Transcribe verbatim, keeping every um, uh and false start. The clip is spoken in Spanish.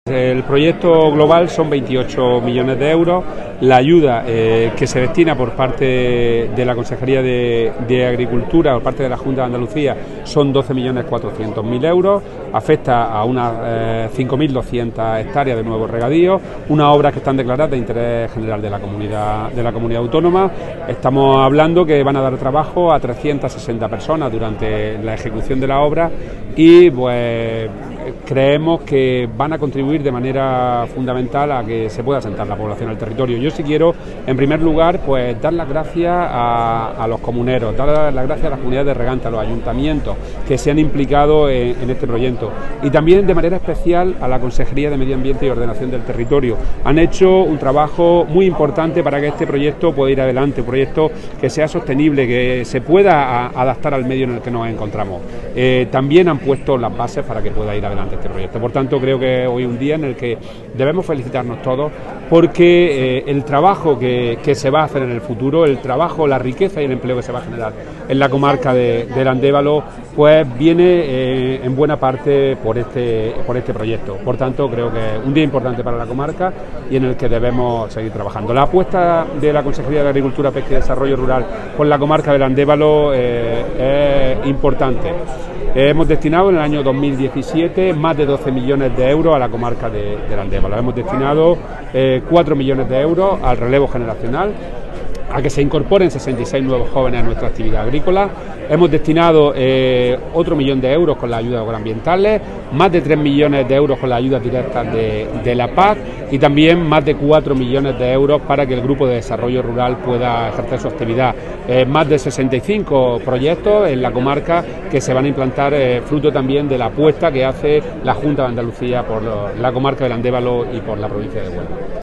El proyecto global son veintiocho millones de euros, la ayuda eh, que se destina por parte de la Consejería de, de Agricultura, por parte de la Junta de Andalucía, son doce millones cuatrocientos mil euros, afecta a unas eh, cinco mil doscientas hectáreas de nuevos regadíos, unas obras que están declaradas de interés general de la comunidad, de la comunidad autónoma. Estamos hablando que van a dar trabajo a trescientas sesenta personas durante la ejecución de la obra y pues creemos que van a contribuir de manera fundamental a que se pueda asentar la población al territorio. Yo sí quiero, en primer lugar, pues dar las gracias a, a los comuneros, dar las gracias a las comunidades de regantes, a los ayuntamientos que se han implicado en, en este proyecto y también de manera especial a la Consejería de Medio Ambiente y Ordenación del Territorio. Han hecho un trabajo muy importante para que este proyecto pueda ir adelante, un proyecto que sea sostenible, que se pueda a, adaptar al medio en el que nos encontramos. Eh, también han puesto las bases para que pueda ir adelante este proyecto. Por tanto, creo que hoy es un día en el que debemos felicitarnos todos porque eh, el trabajo que, que se va a hacer en el futuro, el trabajo, la riqueza y el empleo que se va a generar en la comarca de, del Andévalo, pues viene eh, en buena parte por este, por este proyecto. Por tanto, creo que es un día importante para la comarca y en el que debemos seguir trabajando. La apuesta de la Consejería de Agricultura, Pesca y Desarrollo Rural con la comarca del Andévalo eh, es importante. Eh, hemos destinado en el año dos mil diecisiete más de doce millones de euros a la comarca de, del Andévalo. Hemos destinado eh, cuatro millones de euros al relevo generacional, a que se incorporen sesenta y seis nuevos jóvenes a nuestra actividad agrícola. Hemos destinado eh, otro millón de euros con las ayudas agroambientales, más de tres millones de euros con las ayudas directas de, de la P A C y también más de cuatro millones de euros para que el Grupo de Desarrollo Rural pueda ejercer su actividad. Eh, más de sesenta y cinco proyectos en la comarca que se van a implantar, eh, fruto también de la apuesta que hace la Junta de Andalucía por la comarca del Andévalo y por la provincia de Huelva.